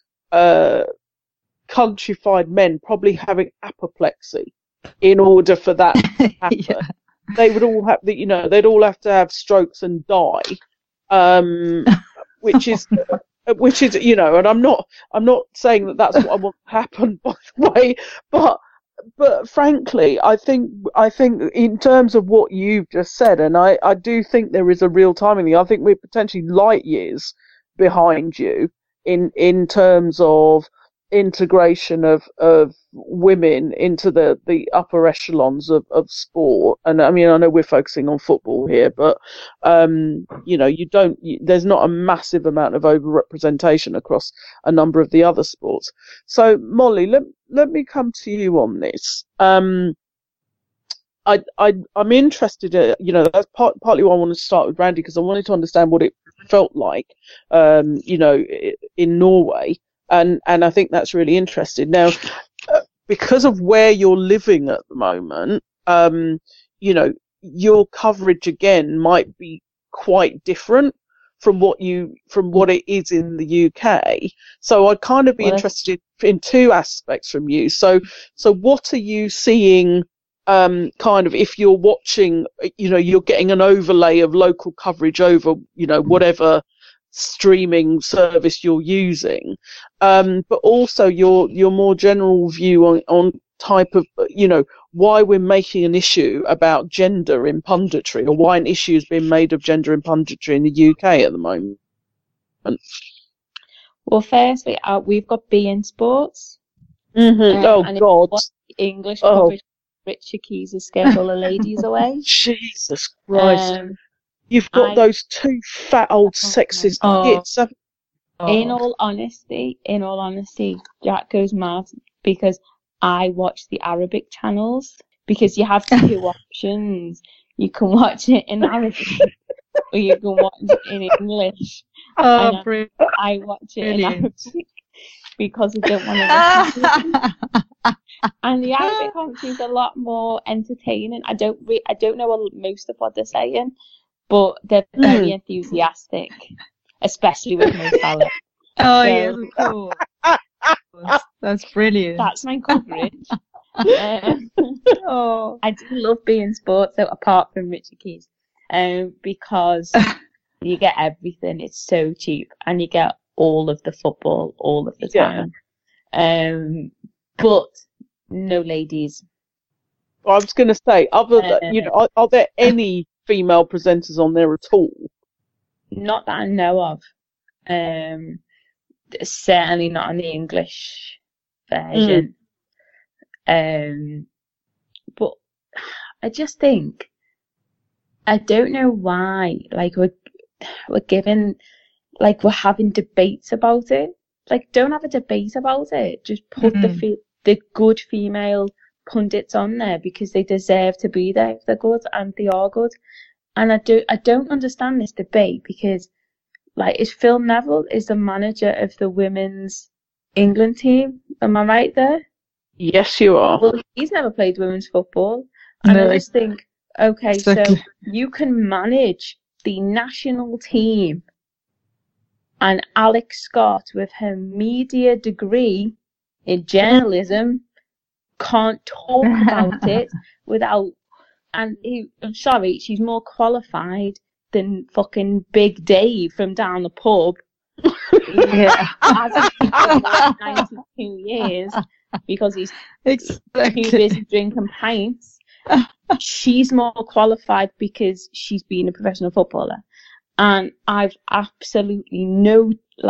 countrified men probably having apoplexy in order for that to happen. Yeah. They would all have the, you know, they'd all have to have strokes and die, which is, you know, and I'm not saying that that's what I want to happen, by the way, but frankly, I think in terms of what you've just said, and I do think there is a real timing thing. I think we're potentially light years behind you in terms of integration of women into the upper echelons of sport. And I mean, I know we're focusing on football here, but you know, there's not a massive amount of overrepresentation across a number of the other sports. So Molly, let me come to you on this. I'm interested, you know, that's partly why I wanted to start with Randy, because I wanted to understand what it felt like, you know, in Norway. And I think that's really interesting. Now, because of where you're living at the moment, you know, your coverage again might be quite different from what it is in the UK. So I'd kind of be interested in two aspects from you. So what are you seeing, kind of, if you're watching, you know, you're getting an overlay of local coverage over, you know, whatever streaming service you're using, but also your more general view on type of, you know, why we're making an issue about gender in punditry, or why an issue has been made of gender in punditry in the UK at the moment. Well, firstly, we've got beIN Sports. Mm-hmm. And God! English coverage. Richard Keys has scared all the ladies away. Jesus Christ! You've got those two fat old sexist gits. In all honesty, Jack goes mad because I watch the Arabic channels, because you have two options. You can watch it in Arabic or you can watch it in English. Oh, I watch it in Arabic because I don't want to listen to it. And the Arabic commentary is a lot more entertaining. I don't know most of what they're saying, but they're very enthusiastic, especially with Mo Salah. Oh, yes, of course. That's brilliant. That's my coverage. I do love beIN Sports, though, apart from Richard Keys, because you get everything. It's so cheap, and you get all of the football all of the time. But no ladies. Well, I was going to say, other than, you know, are there any female presenters on there at all? Not that I know of. Certainly not on the English version. But I just think, I don't know why, like, we're given, like, we're having debates about it. Like, don't have a debate about it. Just put the good female pundits on there, because they deserve to be there if they're good, and they are good. And I don't understand this debate, because, like, is Phil Neville is the manager of the women's England team? Am I right there? Yes, you are. Well, he's never played women's football. And I just think, okay, exactly. So you can manage the national team, and Alex Scott, with her media degree in journalism, can't talk about it without, and I'm sorry, she's more qualified than fucking Big Dave from down the pub. As a for like 92 years, because he's too busy drinking pints. She's more qualified because she's been a professional footballer, and I've absolutely no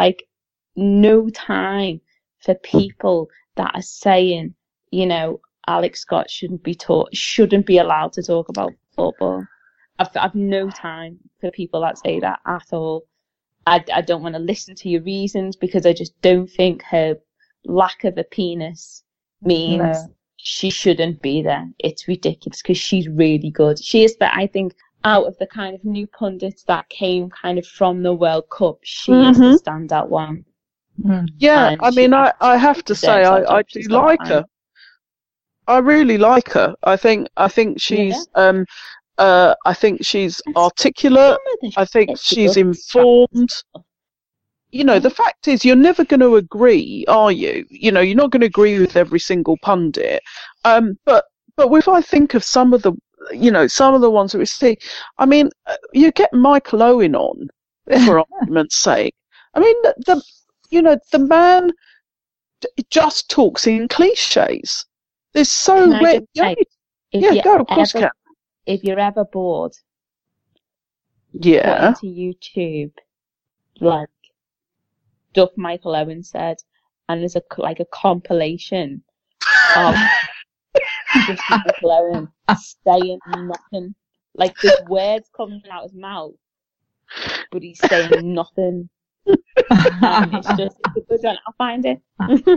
time for people that are saying, you know, Alex Scott shouldn't be allowed to talk about football. I've no time for people that say that at all. I don't want to listen to your reasons, because I just don't think her lack of a penis means she shouldn't be there. It's ridiculous, because she's really good. She is, I think, out of the kind of new pundits that came kind of from the World Cup, she is the standout one. Yeah, And I mean, I have to say, I do like her. I really like her. I think she's I think she's articulate. I think she's informed. You know, the fact is, you're never going to agree, are you? You know, you're not going to agree with every single pundit. But if I think of some of the ones that we see, I mean, you get Michael Owen on, for argument's sake. I mean, the man just talks in cliches. There's so many. Go, of course, Kat. If you're ever bored, put into YouTube, like, stuff Michael Owen said, and there's a compilation of just Michael Owen saying nothing. Like, there's words coming out his mouth, but he's saying nothing. It's a good one. I'll find it.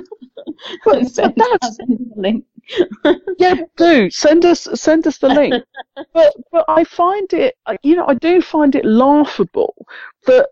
Link. Yeah, do send us the link. But I find it, I do find it laughable that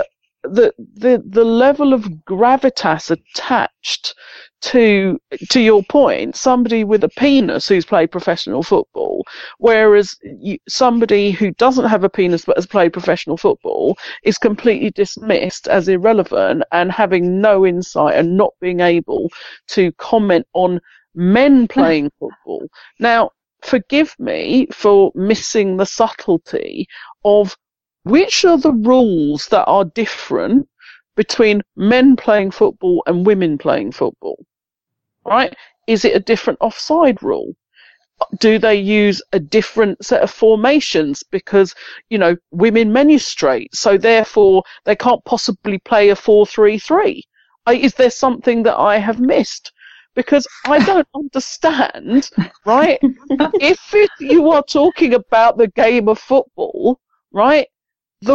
the level of gravitas attached to your point, somebody with a penis who's played professional football, whereas somebody who doesn't have a penis but has played professional football is completely dismissed as irrelevant and having no insight and not being able to comment on men playing football. Now, forgive me for missing the subtlety of which are the rules that are different between men playing football and women playing football, right? Is it a different offside rule? Do they use a different set of formations because, women menstruate, so therefore they can't possibly play a 4-3-3? Is there something that I have missed? Because I don't understand, right? If you are talking about the game of football, right? The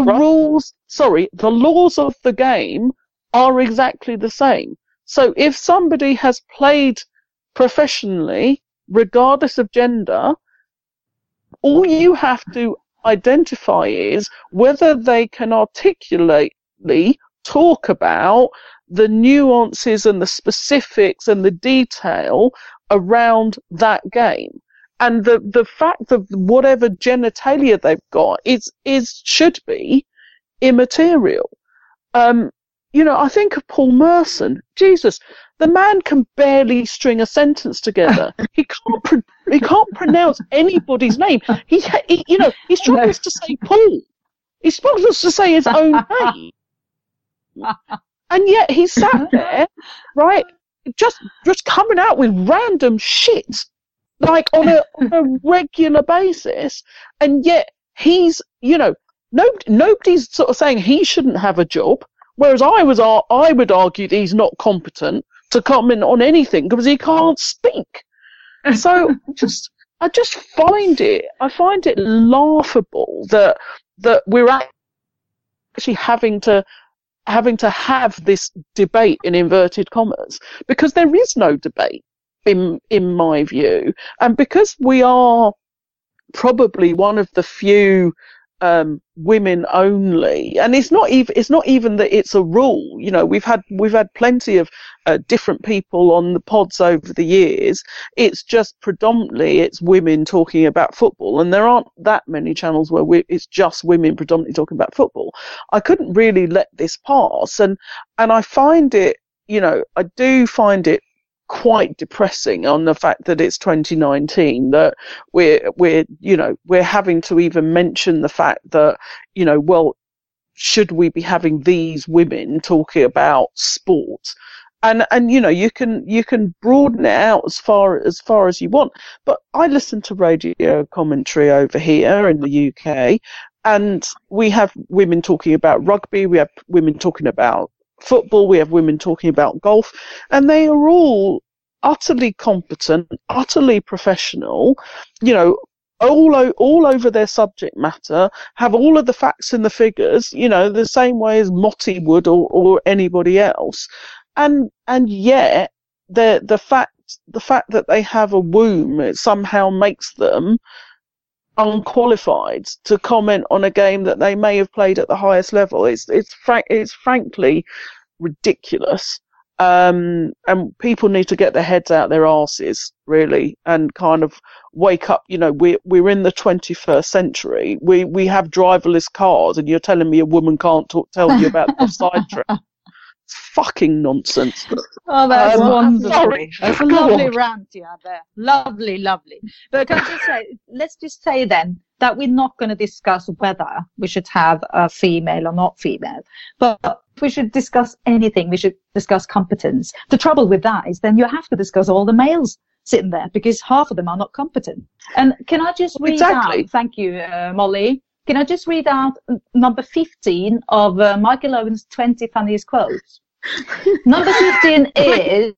laws of the game are exactly the same. So if somebody has played professionally, regardless of gender, all you have to identify is whether they can articulately talk about the nuances and the specifics and the detail around that game. And the fact of whatever genitalia they've got should be immaterial. I think of Paul Merson. Jesus, the man can barely string a sentence together. He can't pronounce anybody's name. He struggles to say Paul. He struggles to say his own name. And yet he sat there, right, just coming out with random shit, like on a regular basis, and yet he's, nobody's sort of saying he shouldn't have a job, whereas I would argue that he's not competent to comment on anything because he can't speak. So I just find it laughable that we're actually having to have this debate in inverted commas, because there is no debate in my view, and because we are probably one of the few women only, and it's not even that it's a rule. We've had plenty of different people on the pods over the years. It's just predominantly it's women talking about football, and there aren't that many channels where it's just women predominantly talking about football. I couldn't really let this pass, and I find it, I do find it quite depressing on the fact that it's 2019, that we're having to even mention the fact that, well, should we be having these women talking about sport? And you can broaden it out as far as you want. But I listen to radio commentary over here in the UK, and we have women talking about rugby, we have women talking about football, we have women talking about golf, and they are all utterly competent, utterly professional, all over their subject matter, have all of the facts and the figures, the same way as Motti would or anybody else. And yet the fact that they have a womb, it somehow makes them unqualified to comment on a game that they may have played at the highest level. It's frankly ridiculous. And people need to get their heads out their arses, really, and kind of wake up. You know, we're in the 21st century. We have driverless cars, and you're telling me a woman can't tell you about the side track. Fucking nonsense. Oh, that's wonderful. Sorry. That's a lovely rant you had there. Lovely, lovely. But can I just say, let's just say then that we're not going to discuss whether we should have a female or not female. But if we should discuss anything, we should discuss competence. The trouble with that is then you have to discuss all the males sitting there because half of them are not competent. And can I just read out, thank you, Molly, can I just read out number 15 of Michael Owen's 20 funniest quotes? Number 15 is...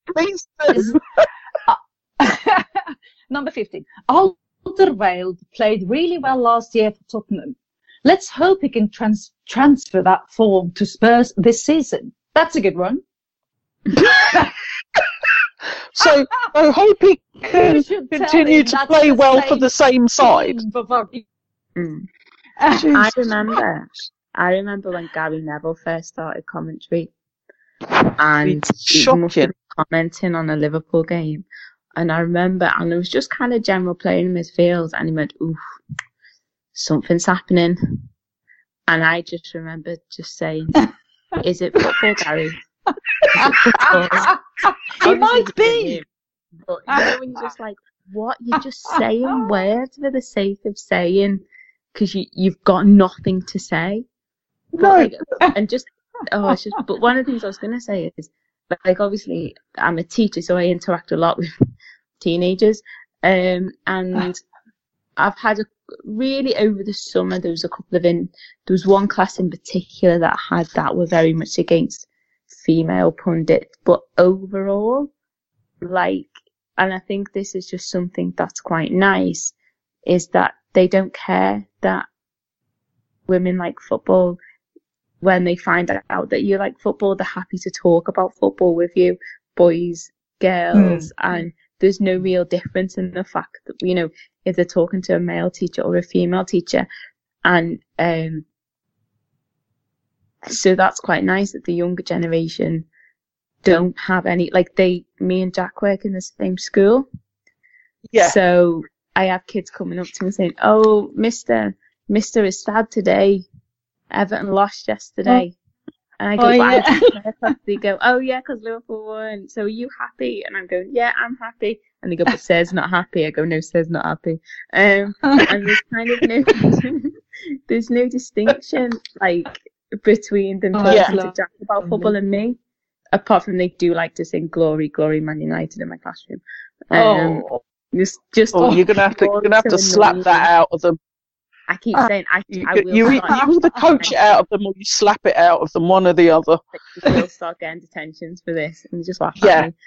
number 15. Alderweireld played really well last year for Tottenham. Let's hope he can transfer that form to Spurs this season. That's a good one. So I hope he can continue to play well for the same side. I remember when Gary Neville first started commentary, and he must have been commenting on a Liverpool game, and I remember, and it was just kind of general playing in midfield, and he went, "Oof, something's happening," and I just remember just saying, "Is it football, Gary?" It might be. But you know when you're just like, what? You're just saying words for the sake of saying, because you've got nothing to say. No. And just, it's just, but one of the things I was going to say is, like, obviously, I'm a teacher, so I interact a lot with teenagers. And I've had really over the summer, there was one class in particular that were very much against female pundits. But overall, like, and I think this is just something that's quite nice, is that they don't care that women like football. When they find out that you like football, they're happy to talk about football with you, boys, girls, and there's no real difference in the fact that, you know, if they're talking to a male teacher or a female teacher. And so that's quite nice that the younger generation don't have any, like, me and Jack work in the same school. Yeah. So I have kids coming up to me saying, "Oh, Mister is sad today. Everton lost yesterday." And I go, they go, "Oh yeah, because Liverpool won. So are you happy?" And I'm going, "Yeah, I'm happy." And they go, "But Sarah's not happy." I go, "No, Sarah's not happy." And there's kind of there's no distinction, like, between them talking to Jack about football and me, apart from they do like to sing "Glory, Glory, Man United" in my classroom. You're gonna have to slap that out of them. I keep saying you either coach it out of them or you slap it out of them, one or the other. You will start getting detentions for this and just laugh at me.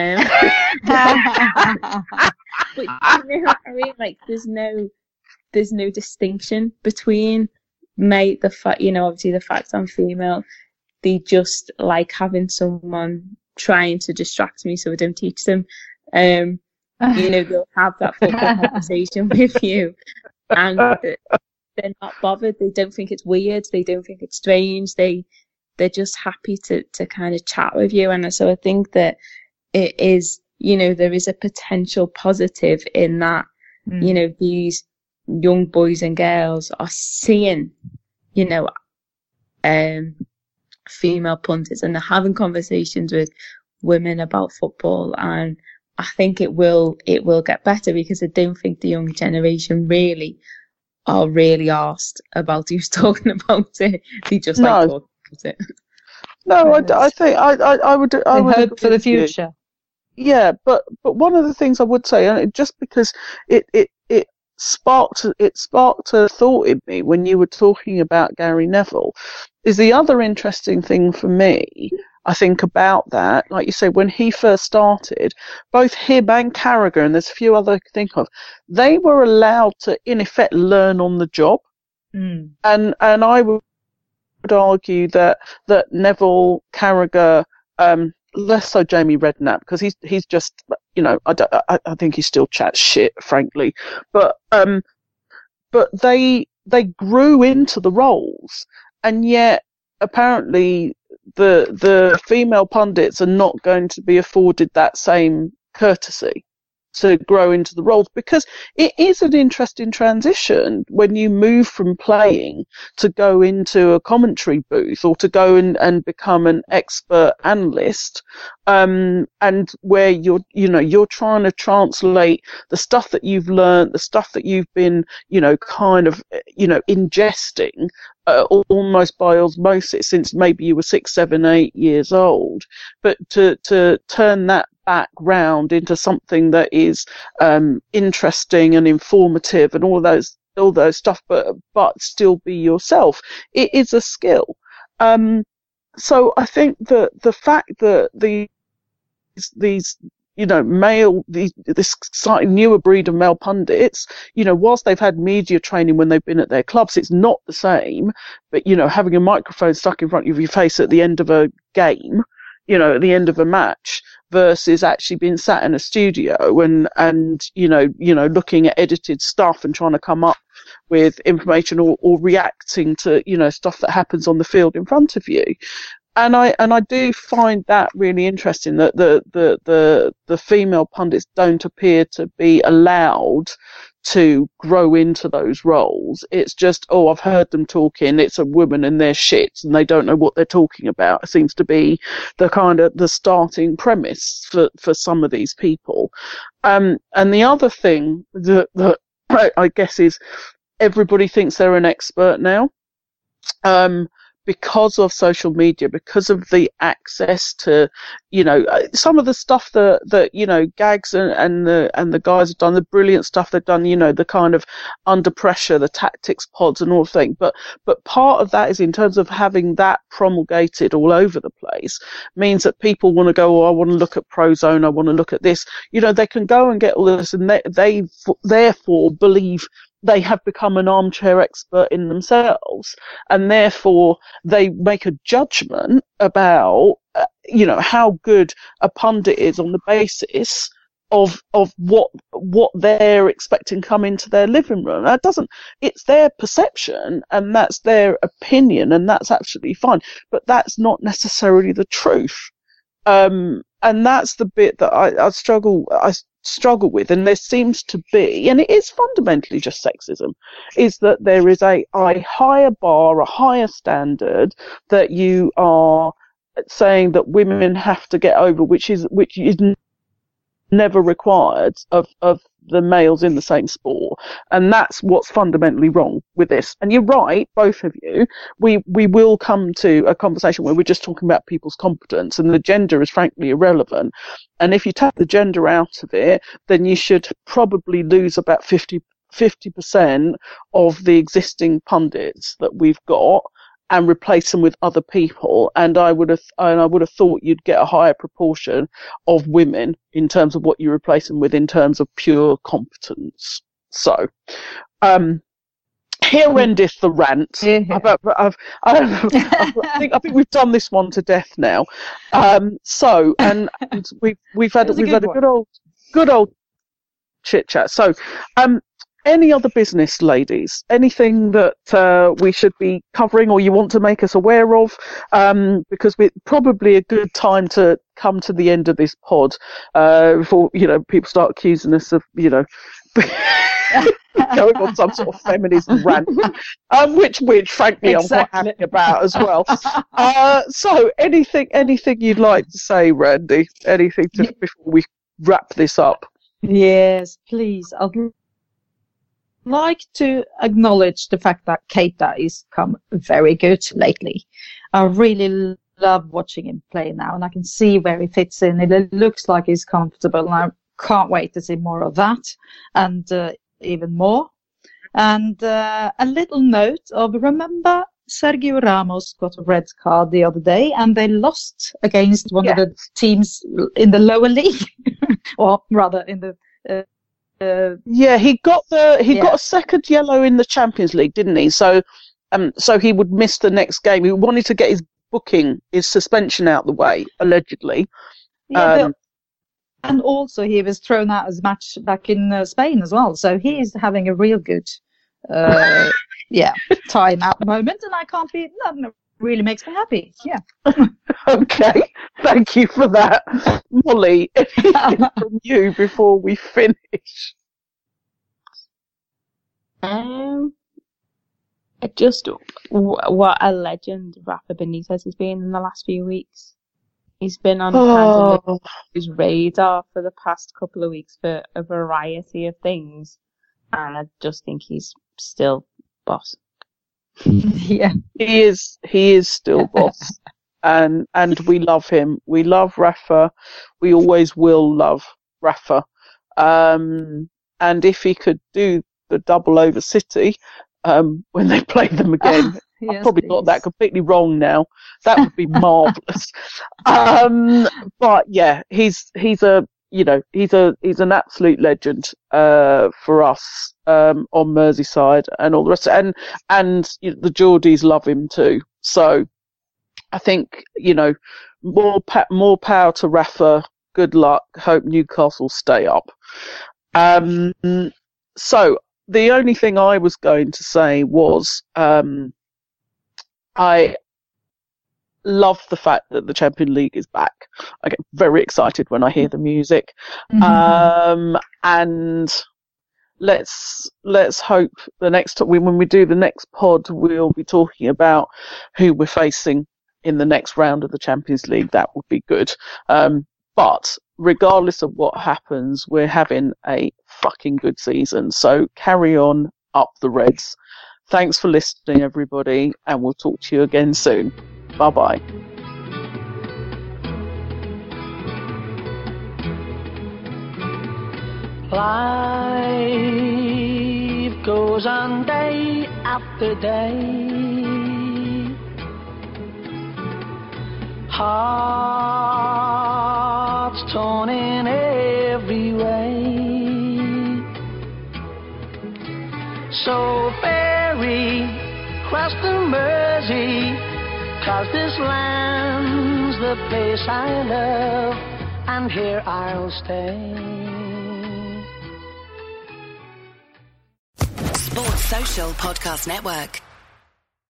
But you know what I mean? Like, there's no distinction between obviously the fact I'm female. They just like having someone trying to distract me so I don't teach them. They'll have that football conversation with you, and they're not bothered. They don't think it's weird. They don't think it's strange. They're just happy to kind of chat with you. And so I think that it is, there is a potential positive in that, these young boys and girls are seeing, female punters, and they're having conversations with women about football. And I think it will get better, because I don't think the younger generation really are really arsed about who's talking about it. They just like talking about it. No, I think I would hope for the future. Yeah, but one of the things I would say, and just because it sparked a thought in me when you were talking about Gary Neville, is the other interesting thing for me, I think, about that, like you say, when he first started, both him and Carragher, and there's a few other I can think of, they were allowed to, in effect, learn on the job. And I would argue that Neville, Carragher, less so Jamie Redknapp, because he's just, I think he still chats shit, frankly. But but they grew into the roles, and yet apparently the female pundits are not going to be afforded that same courtesy to grow into the roles, because it is an interesting transition when you move from playing to go into a commentary booth, or to go and become an expert analyst, and where you're trying to translate the stuff that you've learned, the stuff that you've been ingesting almost by osmosis since maybe you were 6, 7, 8 years old, but to turn that back round into something that is interesting and informative and all those stuff, but still be yourself. It is a skill. So I think that the fact that these this slightly newer breed of male pundits, whilst they've had media training when they've been at their clubs, it's not the same. But, having a microphone stuck in front of your face at the end of a game, at the end of a match, versus actually being sat in a studio and looking at edited stuff and trying to come up with information or reacting to, stuff that happens on the field in front of you. And I do find that really interesting, that the female pundits don't appear to be allowed to grow into those roles. It's just, I've heard them talking, it's a woman and they're shit and they don't know what they're talking about. It seems to be the starting premise for some of these people. And the other thing that I guess is everybody thinks they're an expert now. Because of social media, because of the access to, some of the stuff that Gags and the guys have done, the brilliant stuff they've done, the kind of under pressure, the tactics pods and all things. But part of that is, in terms of having that promulgated all over the place, means that people want to go, I want to look at Prozone, I want to look at this. They can go and get all this, and they therefore believe they have become an armchair expert in themselves, and therefore they make a judgment about, how good a pundit is on the basis of what they're expecting come into their living room. It's their perception and that's their opinion, and that's absolutely fine, but that's not necessarily the truth. And that's the bit that I struggle with, and there seems to be, and it is fundamentally just sexism, is that there is a higher bar, a higher standard that you are saying that women have to get over, which is never required of the males in the same sport. And that's what's fundamentally wrong with this. And you're right, both of you, we will come to a conversation where we're just talking about people's competence, and the gender is frankly irrelevant. And if you take the gender out of it, then you should probably lose about 50% of the existing pundits that we've got and replace them with other people. And I would have thought you'd get a higher proportion of women in terms of what you replace them with in terms of pure competence. So, here endeth the rant. I think we've done this one to death now. And we've had a good old chit chat. So, any other business, ladies? Anything that we should be covering or you want to make us aware of? Because we're probably a good time to come to the end of this pod before people start accusing us of going on some sort of feminism rant, which frankly exactly. I'm quite happy about as well. So anything you'd like to say, Randy? Anything before we wrap this up? Yes, please. I'd like to acknowledge the fact that Keita is come very good lately. I really love watching him play now, and I can see where he fits in. It looks like he's comfortable, and I can't wait to see more of that, and even more. And a little note of, remember Sergio Ramos got a red card the other day, and they lost against one of the teams in the lower league, or rather in the he got a second yellow in the Champions League, didn't he? So he would miss the next game. He wanted to get his suspension out the way, allegedly. Yeah, and also he was thrown out as match back in Spain as well. So he is having a real good time at the moment, and I can't be. That really makes me happy. Yeah. Okay, thank you for that, Molly. Anything from you before we finish? Just what a legend Rafa Benitez has been in the last few weeks. He's been on kind of his radar for the past couple of weeks for a variety of things, and I just think he's still boss. Yeah, he is still boss, and we love him. We love Rafa. We always will love Rafa. And if he could do the double over City when they play them again. Yes, I've probably got that completely wrong now. That would be marvellous. But yeah, he's an absolute legend for us on Merseyside and all the rest. And the Geordies love him too. So I think, more power to Rafa. Good luck. Hope Newcastle stay up. So the only thing I was going to say was I love the fact that the Champions League is back. I get very excited when I hear the music. Mm-hmm. And let's hope the next when we do the next pod, we'll be talking about who we're facing in the next round of the Champions League. That would be good. But regardless of what happens, we're having a fucking good season. So carry on, up the Reds. Thanks for listening, everybody, and we'll talk to you again soon. Bye-bye. Life goes on day after day. Hearts torn in every way. So ferry cross the Mersey, 'cause this land's the place I love, and here I'll stay. Sports Social Podcast Network.